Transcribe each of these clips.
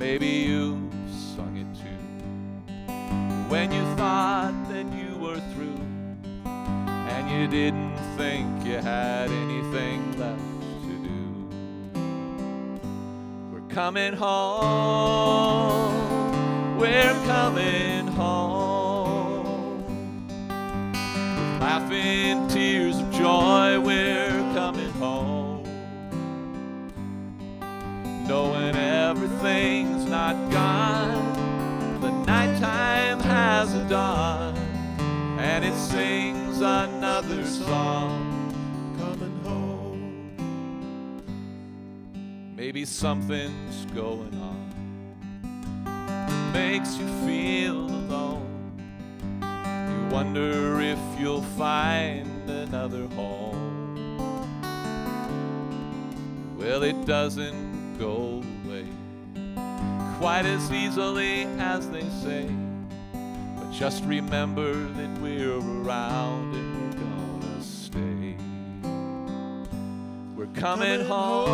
Maybe you've sung it too. When you thought that you were through, and you didn't think you had anything left to do. We're coming home, we're coming home. With laughing tears of joy, we're coming home. Knowing everything's not gone, the nighttime has a dawn, and it sings another song, coming home. Maybe something's going on that makes you feel alone. You wonder if you'll find another home. Well, it doesn't go away quite as easily as they say. Just remember that we're around and we're gonna stay. We're coming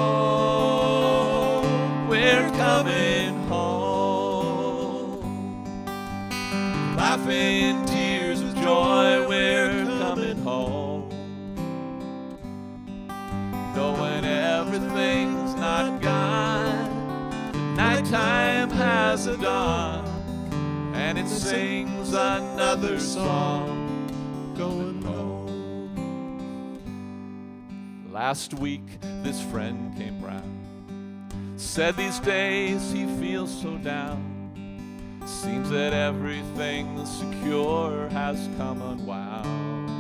home, we're coming home. Laughing tears of joy, we're coming home. Knowing everything's not gone, the nighttime has a dawn, and it sings another song, going home. Last week, this friend came round, said these days he feels so down. Seems that everything secure has come unwound.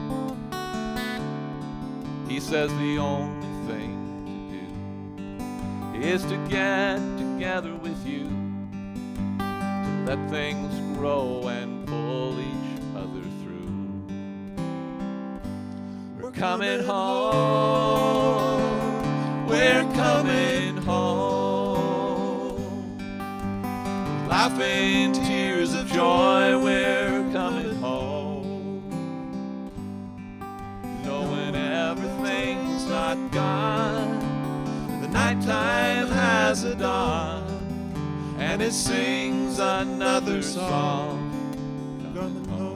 He says the only thing to do is to get together with you, let things grow and pull each other through. We're coming home, we're coming home. Laughing tears of joy, we're coming home. Knowing everything's not gone, the nighttime has a dawn, and it sings another song, coming home.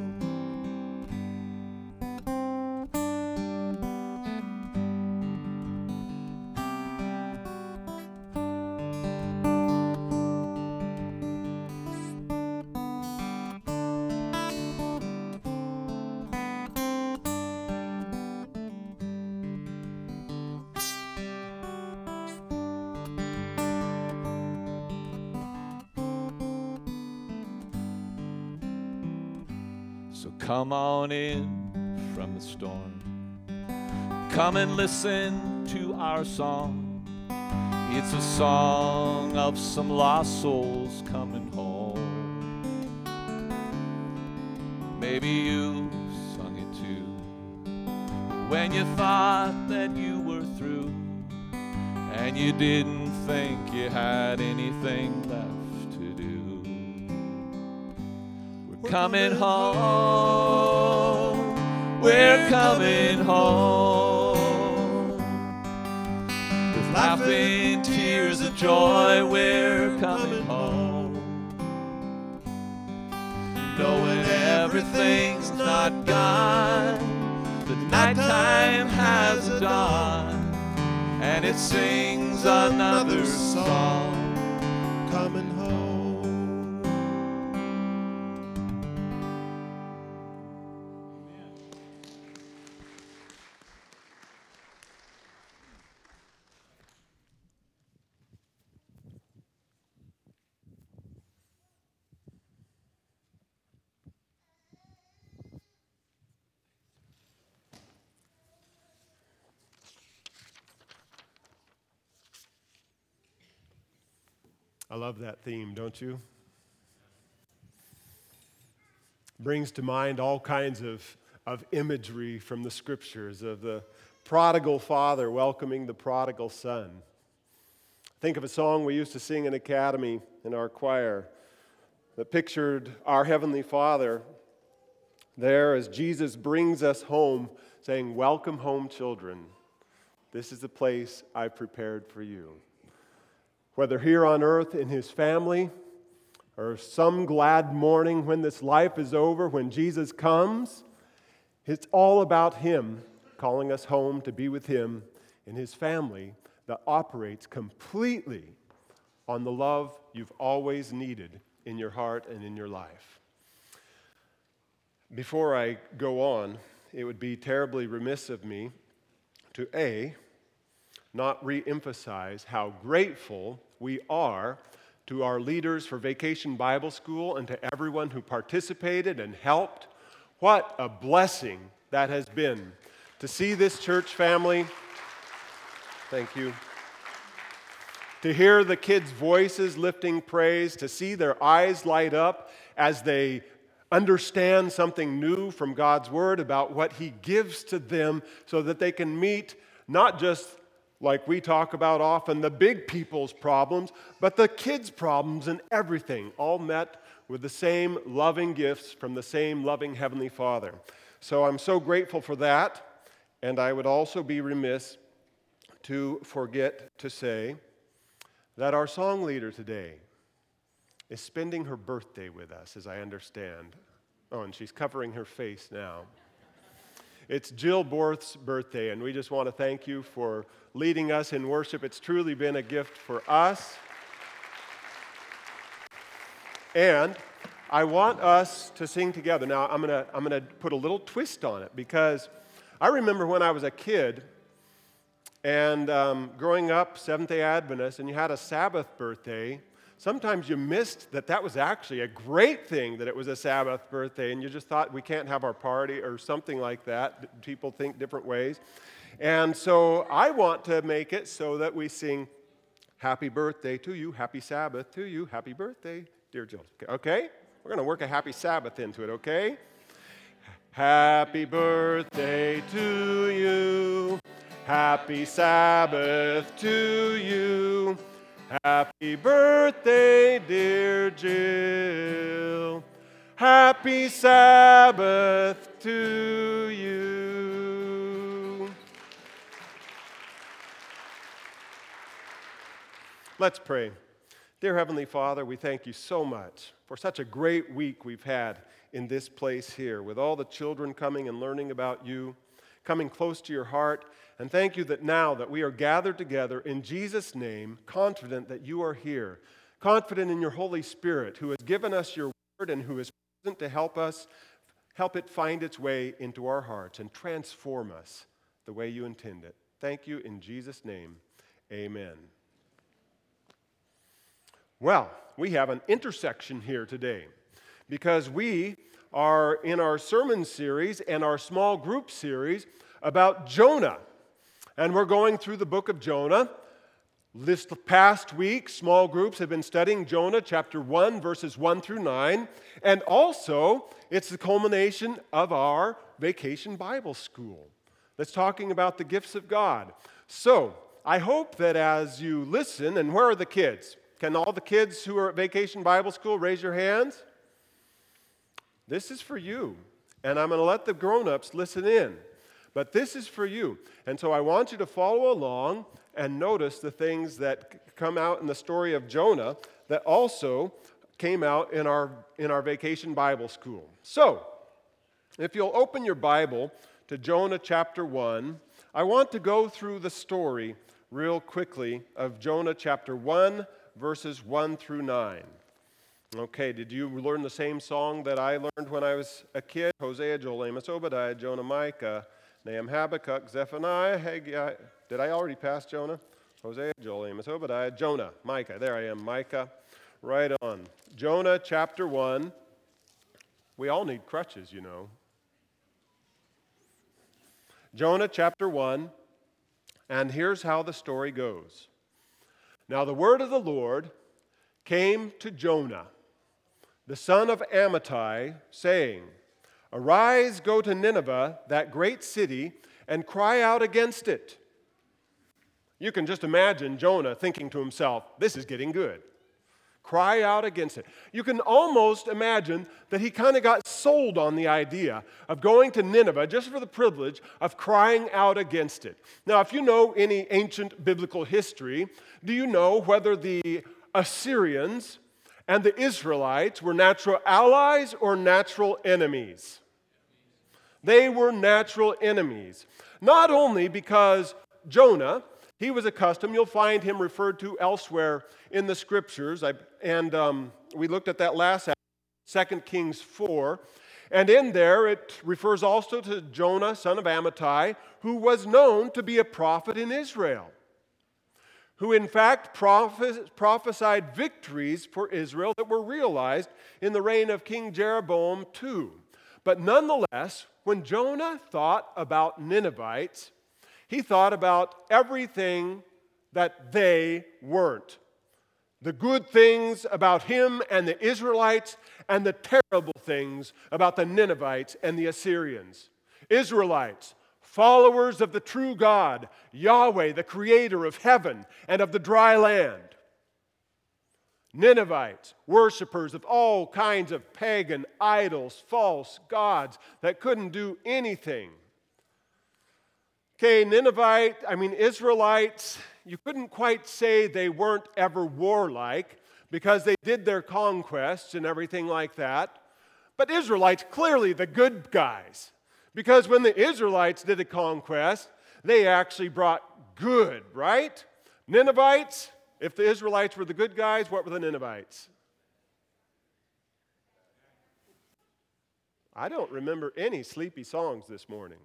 So come on in from the storm, come and listen to our song. It's a song of some lost souls coming home. Maybe you sung it too, when you thought that you were through, and you didn't think you had anything left to do. Coming home, we're coming home. With laughing tears of joy, we're coming home. Knowing everything's not gone, the nighttime has a dawn, and it sings another song, coming home. I love that theme, don't you? Brings to mind all kinds of imagery from the scriptures of the prodigal father welcoming the prodigal son. Think of a song we used to sing in Academy in our choir that pictured our Heavenly Father there as Jesus brings us home, saying, "Welcome home, children. This is the place I prepared for you." whether here on earth in his family or some glad morning when this life is over, when Jesus comes. It's all about him calling us home to be with him in his family that operates completely on the love you've always needed in your heart and in your life. Before I go on, it would be terribly remiss of me to not re-emphasize how grateful we are to our leaders for Vacation Bible School and to everyone who participated and helped. What a blessing that has been to see this church family. Thank you. To hear the kids' voices lifting praise, to see their eyes light up as they understand something new from God's Word about what He gives to them so that they can meet not just, like we talk about often, the big people's problems, but the kids' problems and everything, all met with the same loving gifts from the same loving Heavenly Father. So I'm so grateful for that, and I would also be remiss to forget to say that our song leader today is spending her birthday with us, as I understand. Oh, and she's covering her face now. It's Jill Borth's birthday, and we just want to thank you for leading us in worship. It's truly been a gift for us. And I want us to sing together. Now, I'm gonna put a little twist on it, because I remember when I was a kid and growing up Seventh-day Adventist, and you had a Sabbath birthday, sometimes you missed that was actually a great thing that it was a Sabbath birthday, and you just thought we can't have our party or something like that. People think different ways. And so I want to make it so that we sing happy birthday to you, happy Sabbath to you, happy birthday, dear Jill. Okay? We're going to work a happy Sabbath into it, okay? Happy birthday to you, happy Sabbath to you. Happy birthday, dear Jill. Happy Sabbath to you. Let's pray. Dear Heavenly Father, we thank you so much for such a great week we've had in this place here, with all the children coming and learning about you, coming close to your heart. And thank you that now that we are gathered together in Jesus' name, confident that you are here, confident in your Holy Spirit, who has given us your word and who is present to help it find its way into our hearts and transform us the way you intend it. Thank you in Jesus' name. Amen. Well, we have an intersection here today because we are in our sermon series and our small group series about Jonah. And we're going through the book of Jonah. This past week, small groups have been studying Jonah chapter 1, verses 1 through 9. And also, it's the culmination of our Vacation Bible School that's talking about the gifts of God. So, I hope that as you listen, and where are the kids? Can all the kids who are at Vacation Bible School raise your hands? This is for you. And I'm going to let the grown-ups listen in. But this is for you. And so I want you to follow along and notice the things that come out in the story of Jonah that also came out in our Vacation Bible School. So, if you'll open your Bible to Jonah chapter 1, I want to go through the story real quickly of Jonah chapter 1, verses 1 through 9. Okay, did you learn the same song that I learned when I was a kid? Hosea, Joel, Amos, Obadiah, Jonah, Micah, Nahum, Habakkuk, Zephaniah, Haggai. Did I already pass Jonah? Hosea, Joel, Amos, Obadiah, Jonah, Micah. There I am, Micah. Right on. Jonah chapter 1. We all need crutches, you know. Jonah chapter 1. And here's how the story goes. Now the word of the Lord came to Jonah, the son of Amittai, saying, Arise, go to Nineveh, that great city, and cry out against it. You can just imagine Jonah thinking to himself, this is getting good. Cry out against it. You can almost imagine that he kind of got sold on the idea of going to Nineveh just for the privilege of crying out against it. Now, if you know any ancient biblical history, do you know whether the Assyrians and the Israelites were natural allies or natural enemies? They were natural enemies. Not only because Jonah, he was accustomed, you'll find him referred to elsewhere in the Scriptures, we looked at that last 2 Kings 4, and in there it refers also to Jonah, son of Amittai, who was known to be a prophet in Israel, who in fact prophesied victories for Israel that were realized in the reign of King Jeroboam II. But nonetheless, when Jonah thought about Ninevites, he thought about everything that they weren't. The good things about him and the Israelites, and the terrible things about the Ninevites and the Assyrians. Israelites, followers of the true God, Yahweh, the creator of heaven and of the dry land. Ninevites, worshipers of all kinds of pagan idols, false gods that couldn't do anything. Okay, Israelites, you couldn't quite say they weren't ever warlike because they did their conquests and everything like that. But Israelites, clearly the good guys. Because when the Israelites did a conquest, they actually brought good, right? Ninevites, if the Israelites were the good guys, what were the Ninevites? I don't remember any sleepy songs this morning.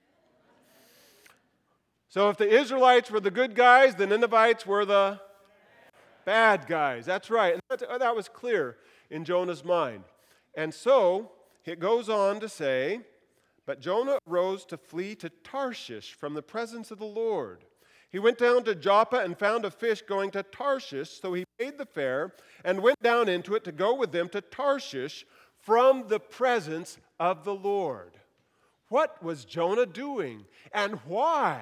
So if the Israelites were the good guys, the Ninevites were the bad guys. That's right. And that was clear in Jonah's mind. And so it goes on to say, but Jonah arose to flee to Tarshish from the presence of the Lord. He went down to Joppa and found a fish going to Tarshish, so he paid the fare and went down into it to go with them to Tarshish from the presence of the Lord. What was Jonah doing and why?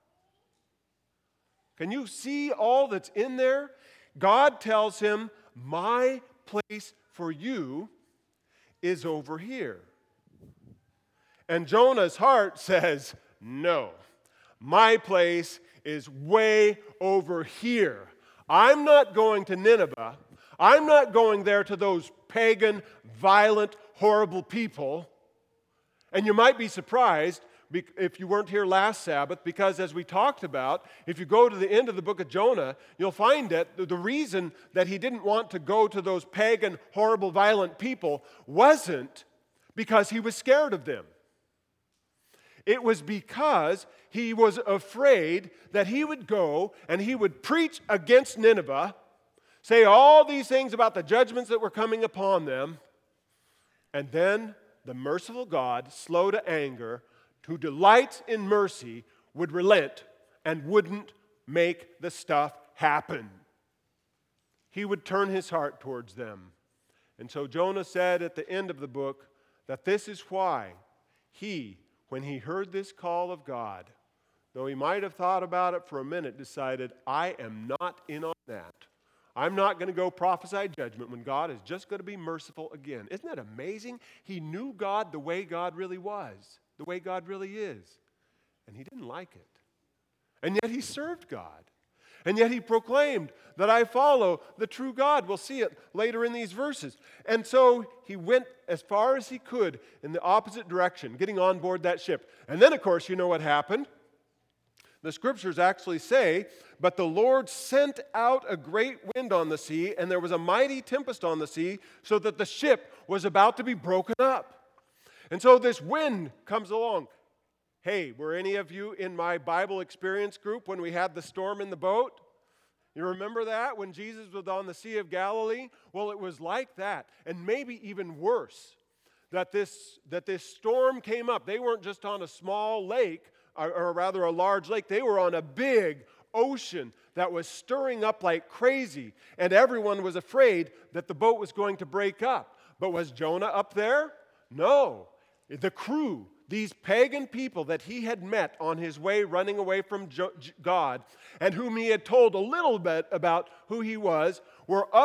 Can you see all that's in there? God tells him, my place for you is over here. And Jonah's heart says, no, my place is way over here. I'm not going to Nineveh. I'm not going there to those pagan, violent, horrible people. And you might be surprised if you weren't here last Sabbath, because as we talked about, if you go to the end of the book of Jonah, you'll find that the reason that he didn't want to go to those pagan, horrible, violent people wasn't because he was scared of them. It was because he was afraid that he would go and he would preach against Nineveh, say all these things about the judgments that were coming upon them, and then the merciful God, slow to anger, who delights in mercy, would relent and wouldn't make the stuff happen. He would turn his heart towards them. And so Jonah said at the end of the book that this is why he, when he heard this call of God, though he might have thought about it for a minute, decided, I am not in on that. I'm not going to go prophesy judgment when God is just going to be merciful again. Isn't that amazing? He knew God the way God really was, the way God really is. And he didn't like it. And yet he served God. And yet he proclaimed that I follow the true God. We'll see it later in these verses. And so he went as far as he could in the opposite direction, getting on board that ship. And then, of course, you know what happened? The scriptures actually say, but the Lord sent out a great wind on the sea, and there was a mighty tempest on the sea, so that the ship was about to be broken up. And so this wind comes along. Hey, were any of you in my Bible experience group when we had the storm in the boat? You remember that when Jesus was on the Sea of Galilee? Well, it was like that, and maybe even worse, that this storm came up. They weren't just on a small lake, or rather a large lake. They were on a big ocean that was stirring up like crazy, and everyone was afraid that the boat was going to break up. But was Jonah up there? No. The crew, these pagan people that he had met on his way running away from God, and whom he had told a little bit about who he was, were up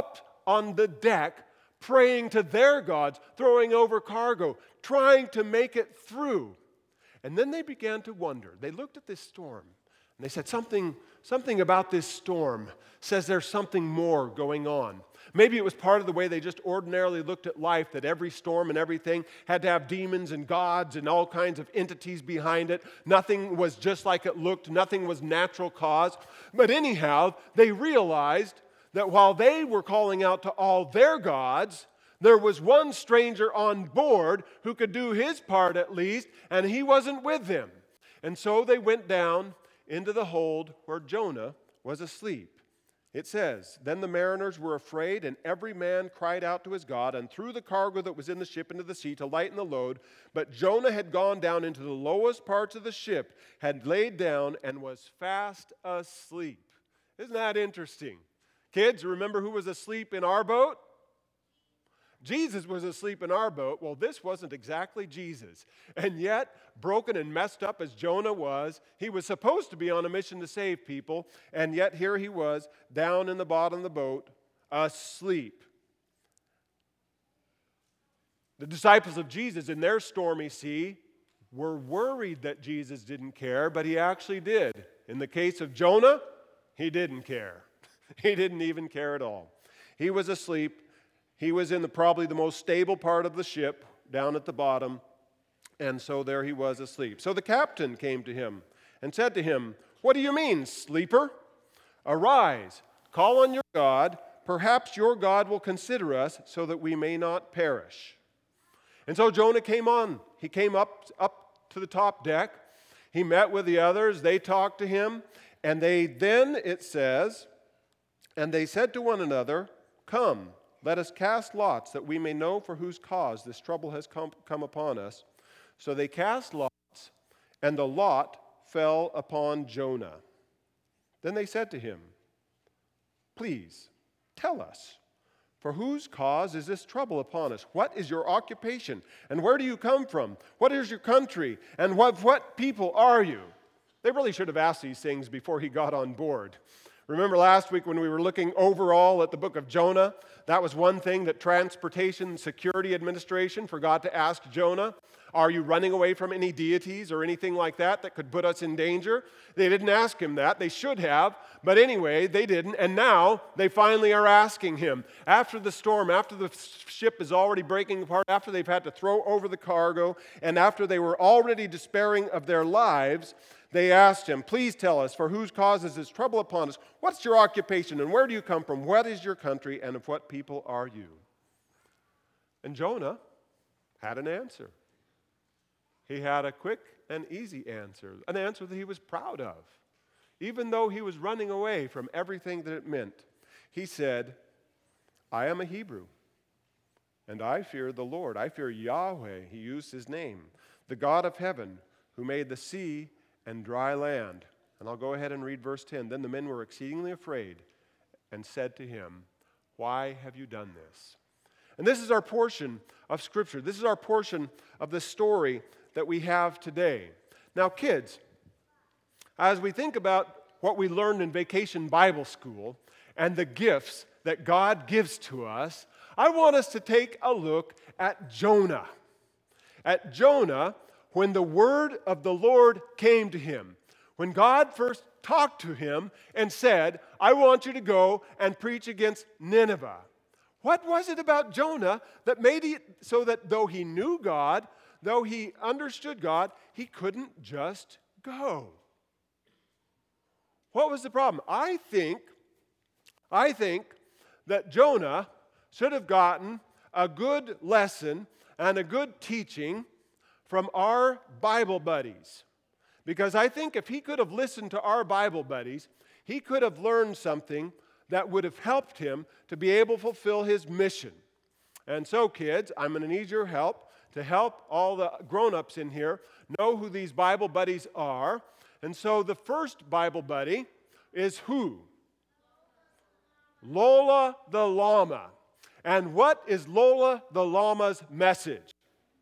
on the deck, praying to their gods, throwing over cargo, trying to make it through. And then they began to wonder. They looked at this storm, and they said, something about this storm says there's something more going on. Maybe it was part of the way they just ordinarily looked at life, that every storm and everything had to have demons and gods and all kinds of entities behind it. Nothing was just like it looked. Nothing was natural cause. But anyhow, they realized that while they were calling out to all their gods, there was one stranger on board who could do his part at least, and he wasn't with them. And so they went down into the hold where Jonah was asleep. It says, then the mariners were afraid, and every man cried out to his God, and threw the cargo that was in the ship into the sea to lighten the load. But Jonah had gone down into the lowest parts of the ship, had laid down, and was fast asleep. Isn't that interesting? Kids, remember who was asleep in our boat? Jesus was asleep in our boat. Well, this wasn't exactly Jesus. And yet, broken and messed up as Jonah was, he was supposed to be on a mission to save people, and yet here he was, down in the bottom of the boat, asleep. The disciples of Jesus in their stormy sea were worried that Jesus didn't care, but he actually did. In the case of Jonah, he didn't care. He didn't even care at all. He was asleep. He was in probably the most stable part of the ship, down at the bottom, and so there he was asleep. So the captain came to him and said to him, what do you mean, sleeper? Arise, call on your God. Perhaps your God will consider us so that we may not perish. And so Jonah came on. He came up to the top deck. He met with the others. They talked to him. And it says, and they said to one another, come, let us cast lots that we may know for whose cause this trouble has come upon us. So they cast lots, and the lot fell upon Jonah. Then they said to him, please tell us, for whose cause is this trouble upon us? What is your occupation? And where do you come from? What is your country? And what people are you? They really should have asked these things before he got on board. Remember last week when we were looking overall at the book of Jonah? That was one thing that Transportation Security Administration forgot to ask Jonah. Are you running away from any deities or anything like that could put us in danger? They didn't ask him that. They should have. But anyway, they didn't. And now they finally are asking him. After the storm, after the ship is already breaking apart, after they've had to throw over the cargo, and after they were already despairing of their lives, they asked him, please tell us, for whose cause is this trouble upon us? What's your occupation, and where do you come from? What is your country, and of what people are you? And Jonah had an answer. He had a quick and easy answer, an answer that he was proud of, even though he was running away from everything that it meant. He said, I am a Hebrew, and I fear the Lord. I fear Yahweh, he used his name, the God of heaven, who made the sea and dry land. And I'll go ahead and read verse 10. Then the men were exceedingly afraid and said to him, why have you done this? And this is our portion of Scripture. This is our portion of the story that we have today. Now, kids, as we think about what we learned in Vacation Bible School and the gifts that God gives to us, I want us to take a look at Jonah. At Jonah, when the word of the Lord came to him, when God first talked to him and said, I want you to go and preach against Nineveh. What was it about Jonah that made it so that though he knew God, though he understood God, he couldn't just go? What was the problem? I think that Jonah should have gotten a good lesson and a good teaching from our Bible buddies. Because I think if he could have listened to our Bible buddies, he could have learned something that would have helped him to be able to fulfill his mission. And so, kids, I'm going to need your help to help all the grown-ups in here know who these Bible buddies are. And so the first Bible buddy is who? Lola the Llama. And what is Lola the Llama's message?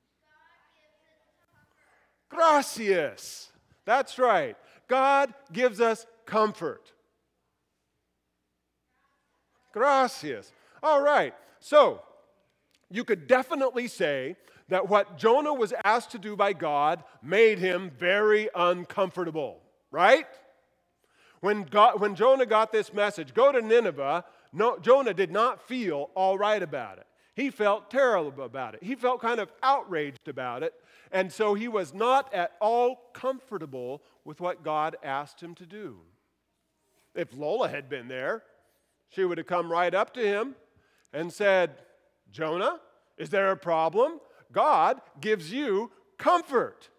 Gracias. That's right. God gives us comfort. Gracias. All right, so you could definitely say that what Jonah was asked to do by God made him very uncomfortable, right? When Jonah got this message, go to Nineveh, Jonah did not feel all right about it. He felt terrible about it. He felt kind of outraged about it. And so he was not at all comfortable with what God asked him to do. If Lola had been there, she would have come right up to him and said, Jonah, is there a problem? God gives you comfort.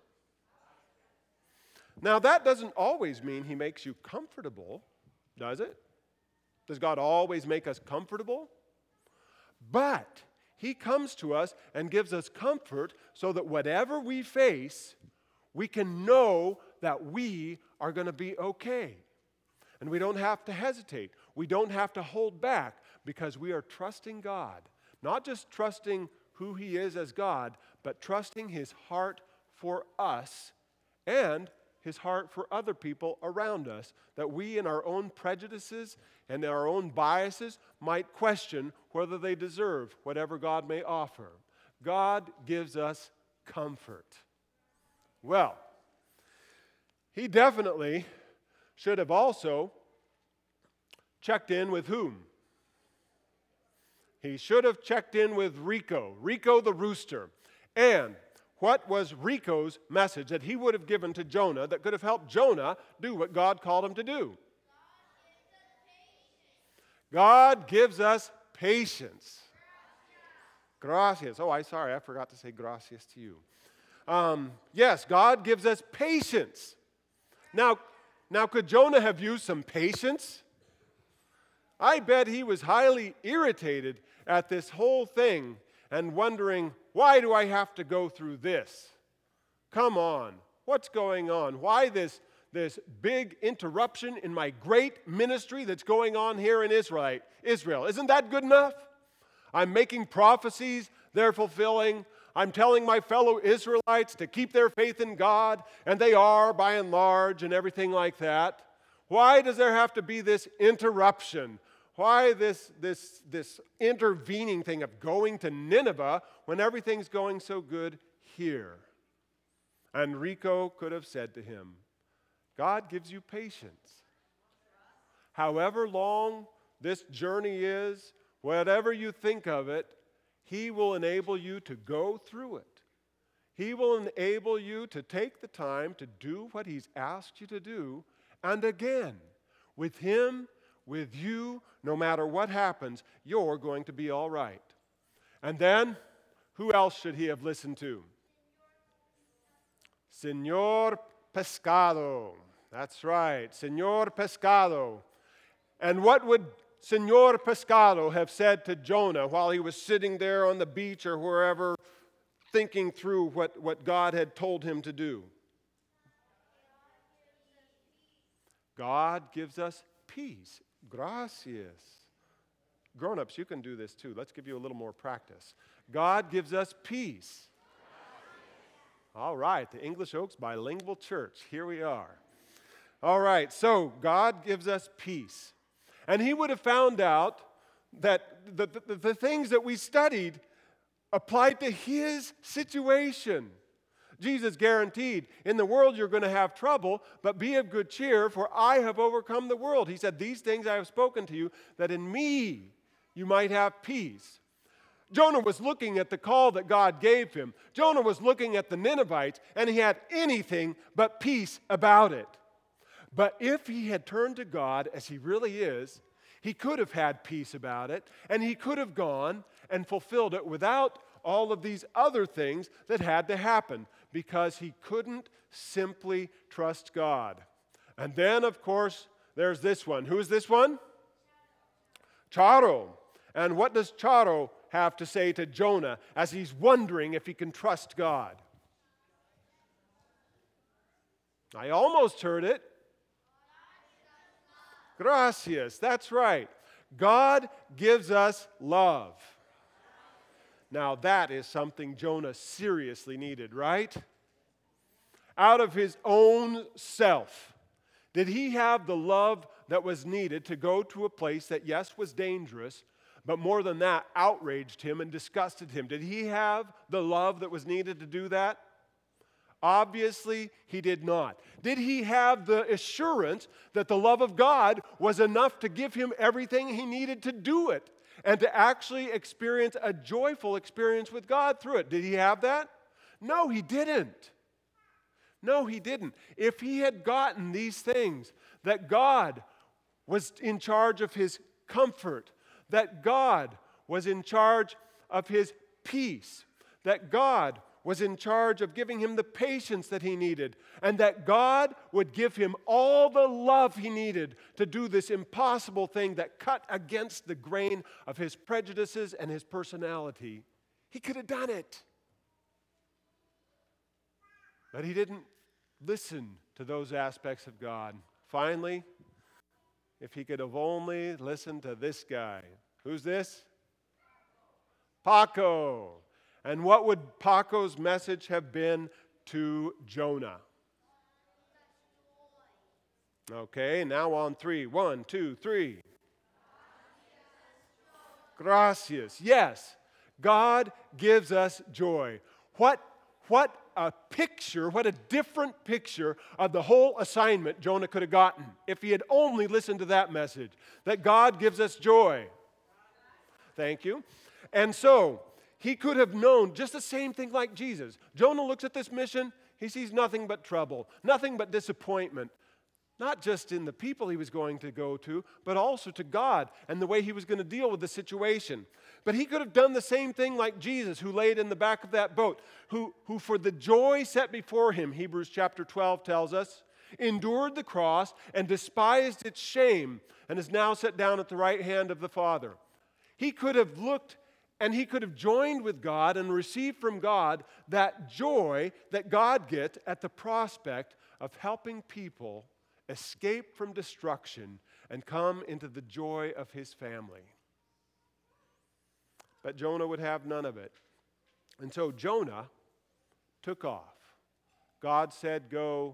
Now, that doesn't always mean he makes you comfortable, does it? Does God always make us comfortable? But he comes to us and gives us comfort so that whatever we face, we can know that we are going to be okay. And we don't have to hesitate. We don't have to hold back because we are trusting God. Not just trusting who he is as God, but trusting his heart for us and his heart for other people around us, that we in our own prejudices and our own biases might question whether they deserve whatever God may offer. God gives us comfort. Well, he definitely should have also checked in with whom? He should have checked in with Rico the rooster. And what was Rico's message that he would have given to Jonah that could have helped Jonah do what God called him to do? God gives us patience. Gracias. Oh, sorry, I forgot to say gracias to you. Yes, God gives us patience. Now, could Jonah have used some patience? I bet he was highly irritated at this whole thing and wondering, why do I have to go through this? Come on, what's going on? Why this big interruption in my great ministry that's going on here in Israel? Isn't that good enough? I'm making prophecies, they're fulfilling. I'm telling my fellow Israelites to keep their faith in God, and they are by and large and everything like that. Why does there have to be this interruption? Why this intervening thing of going to Nineveh when everything's going so good here? And Rico could have said to him, God gives you patience. However long this journey is, whatever you think of it, he will enable you to go through it. He will enable you to take the time to do what he's asked you to do. And again, with him, with you, no matter what happens, you're going to be all right. And then, who else should he have listened to? Señor Pescado. That's right, Señor Pescado. And what would Señor Pescado have said to Jonah while he was sitting there on the beach or wherever, thinking through what God had told him to do? God gives us peace. Gracias. Grown-ups, you can do this too. Let's give you a little more practice. God gives us peace. All right, the English Oaks Bilingual Church. Here we are. All right, so God gives us peace. And he would have found out that the things that we studied applied to his situation. Jesus guaranteed, in the world you're going to have trouble, but be of good cheer, for I have overcome the world. He said, these things I have spoken to you, that in me you might have peace. Jonah was looking at the call that God gave him. Jonah was looking at the Ninevites, and he had anything but peace about it. But if he had turned to God as he really is, he could have had peace about it, and he could have gone and fulfilled it without all of these other things that had to happen, because he couldn't simply trust God. And then, of course, there's this one. Who is this one? Charo. And what does Charo have to say to Jonah as he's wondering if he can trust God? I almost heard it. Gracias. That's right. God gives us love. Now that is something Jonah seriously needed, right? Out of his own self, did he have the love that was needed to go to a place that, yes, was dangerous, but more than that, outraged him and disgusted him. Did he have the love that was needed to do that? Obviously, he did not. Did he have the assurance that the love of God was enough to give him everything he needed to do it and to actually experience a joyful experience with God through it? Did he have that? No, he didn't. No, he didn't. If he had gotten these things, that God was in charge of his comfort, that God was in charge of his peace, that God was in charge of giving him the patience that he needed, and that God would give him all the love he needed to do this impossible thing that cut against the grain of his prejudices and his personality, he could have done it. But he didn't listen to those aspects of God. Finally, if he could have only listened to this guy. Who's this? Paco. And what would Paco's message have been to Jonah? Okay, now on three. 1, 2, 3. Gracias. Yes, God gives us joy. What a picture, what a different picture of the whole assignment Jonah could have gotten if he had only listened to that message, that God gives us joy. Thank you. And so, he could have known just the same thing like Jesus. Jonah looks at this mission, he sees nothing but trouble, nothing but disappointment, not just in the people he was going to go to, but also to God and the way he was going to deal with the situation. But he could have done the same thing like Jesus, who laid in the back of that boat, who for the joy set before him, Hebrews chapter 12 tells us, endured the cross and despised its shame, and is now set down at the right hand of the Father. He could have looked and he could have joined with God and received from God that joy that God gets at the prospect of helping people escape from destruction and come into the joy of his family. But Jonah would have none of it. And so Jonah took off. God said, go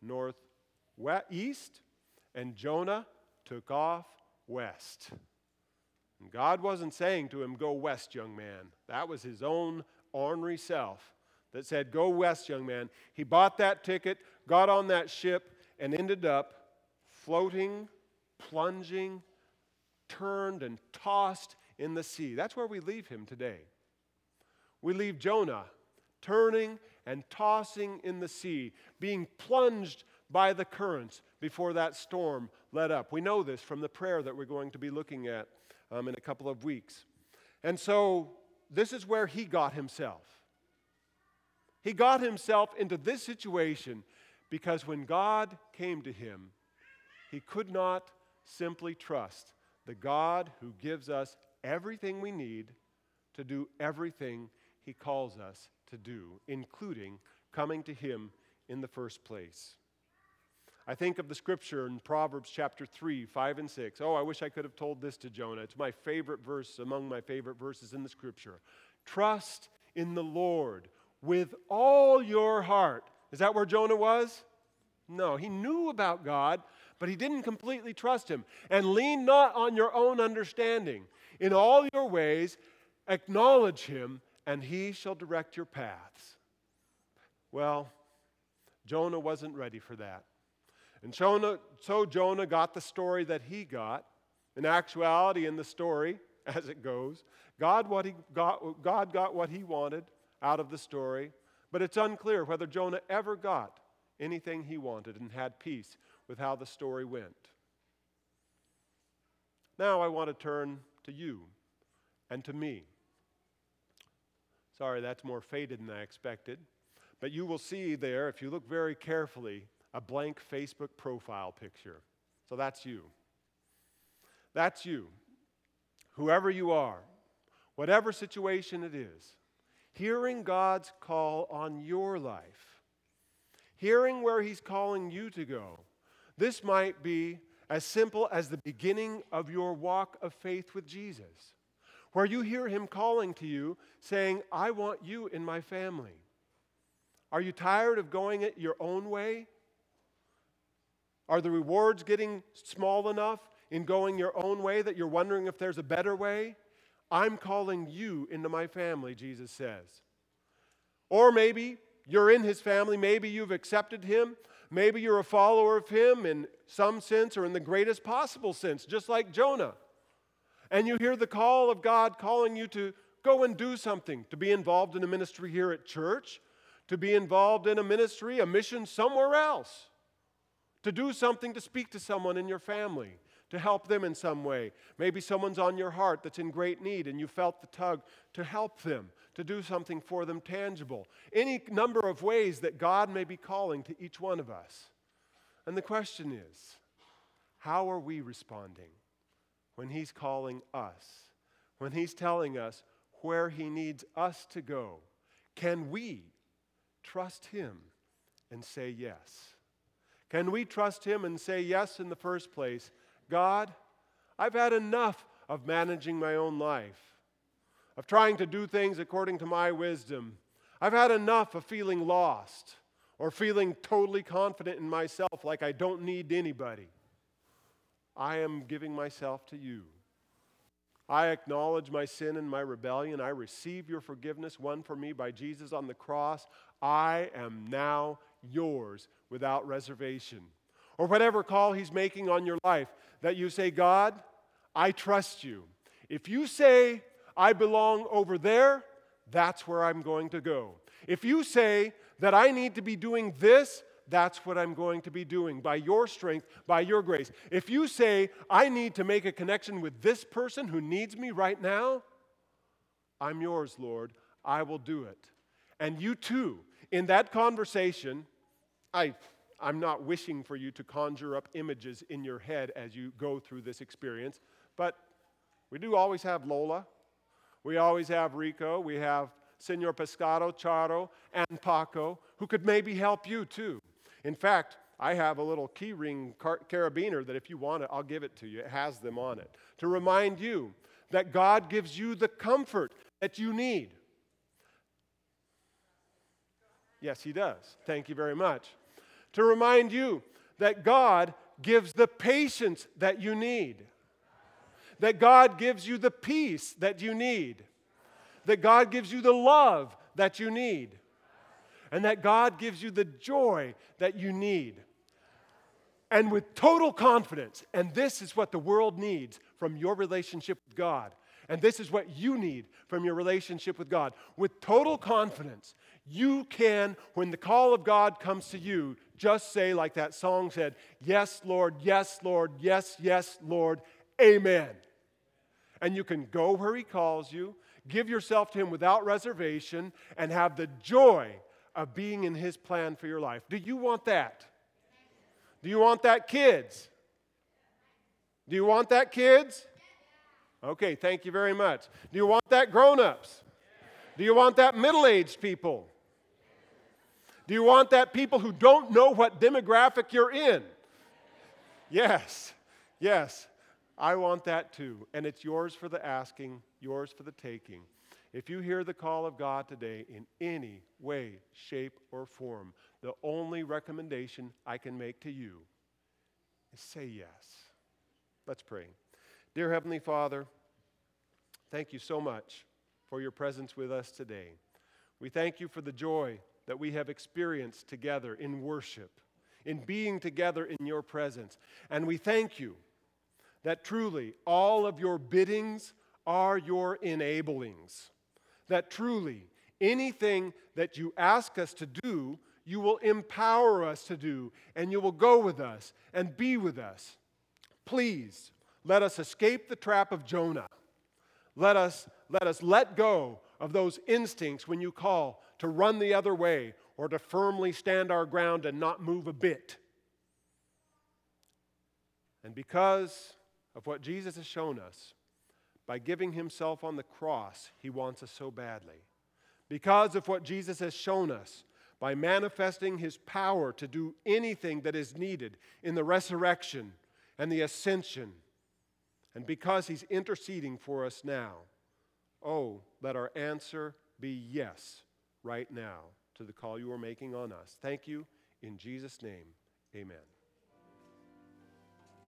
east, and Jonah took off west. And God wasn't saying to him, go west, young man. That was his own ornery self that said, go west, young man. He bought that ticket, got on that ship, and ended up floating, plunging, turned and tossed in the sea. That's where we leave him today. We leave Jonah turning and tossing in the sea, being plunged by the currents before that storm let up. We know this from the prayer that we're going to be looking at in a couple of weeks. And so this is where he got himself. He got himself into this situation because when God came to him, he could not simply trust the God who gives us everything we need to do everything he calls us to do, including coming to him in the first place. I think of the scripture in Proverbs chapter 3, 5 and 6. Oh, I wish I could have told this to Jonah. It's my favorite verse, among my favorite verses in the scripture. Trust in the Lord with all your heart. Is that where Jonah was? No, he knew about God, but he didn't completely trust him. And lean not on your own understanding. In all your ways, acknowledge him, and he shall direct your paths. Well, Jonah wasn't ready for that. And so Jonah got the story that he got. In actuality, in the story, as it goes, God got what he wanted out of the story, but it's unclear whether Jonah ever got anything he wanted and had peace with how the story went. Now I want to turn to you and to me. Sorry, that's more faded than I expected. But you will see there, if you look very carefully, a blank Facebook profile picture. So that's you. That's you. Whoever you are, whatever situation it is, hearing God's call on your life, hearing where he's calling you to go. This might be as simple as the beginning of your walk of faith with Jesus, where you hear him calling to you, saying, I want you in my family. Are you tired of going it your own way? Are the rewards getting small enough in going your own way that you're wondering if there's a better way? I'm calling you into my family, Jesus says. Or maybe you're in his family, maybe you've accepted him, maybe you're a follower of him in some sense or in the greatest possible sense, just like Jonah. And you hear the call of God calling you to go and do something, to be involved in a ministry here at church, to be involved in a ministry, a mission somewhere else, to do something to speak to someone in your family, to help them in some way. Maybe someone's on your heart that's in great need and you felt the tug to help them, to do something for them tangible. Any number of ways that God may be calling to each one of us. And the question is, how are we responding when he's calling us? When he's telling us where he needs us to go? Can we trust him and say yes? Can we trust him and say yes in the first place? God, I've had enough of managing my own life, of trying to do things according to my wisdom. I've had enough of feeling lost or feeling totally confident in myself like I don't need anybody. I am giving myself to you. I acknowledge my sin and my rebellion. I receive your forgiveness won for me by Jesus on the cross. I am now yours without reservation. Or whatever call he's making on your life, that you say, God, I trust you. If you say, I belong over there, that's where I'm going to go. If you say that I need to be doing this, that's what I'm going to be doing by your strength, by your grace. If you say, I need to make a connection with this person who needs me right now, I'm yours, Lord. I will do it. And you too, in that conversation, I'm not wishing for you to conjure up images in your head as you go through this experience, but we do always have Lola. We always have Rico. We have Senor Pescado, Charo, and Paco, who could maybe help you too. In fact, I have a little key ring carabiner that if you want it, I'll give it to you. It has them on it. To remind you that God gives you the comfort that you need. Yes, he does. Thank you very much. To remind you that God gives the patience that you need. That God gives you the peace that you need. That God gives you the love that you need. And that God gives you the joy that you need. And with total confidence, and this is what the world needs from your relationship with God, and this is what you need from your relationship with God. With total confidence, you can, when the call of God comes to you, just say like that song said, yes, Lord, yes, Lord, yes, yes, Lord, amen. And you can go where he calls you, give yourself to him without reservation, and have the joy of being in his plan for your life. Do you want that? Do you want that, kids? Do you want that, kids? Okay, thank you very much. Do you want that, grown-ups? Do you want that, middle-aged people? Do you want that, people who don't know what demographic you're in? Yes, yes, I want that too. And it's yours for the asking, yours for the taking. If you hear the call of God today in any way, shape, or form, the only recommendation I can make to you is say yes. Let's pray. Dear Heavenly Father, thank you so much for your presence with us today. We thank you for the joy that we have experienced together in worship, in being together in your presence. And we thank you that truly all of your biddings are your enablings. That truly anything that you ask us to do, you will empower us to do, and you will go with us and be with us. Please, let us escape the trap of Jonah. Let us let go of those instincts when you call to run the other way or to firmly stand our ground and not move a bit. And because of what Jesus has shown us, by giving himself on the cross, he wants us so badly. Because of what Jesus has shown us, by manifesting his power to do anything that is needed in the resurrection and the ascension, and because he's interceding for us now, oh, let our answer be yes right now to the call you are making on us. Thank you. In Jesus' name, amen.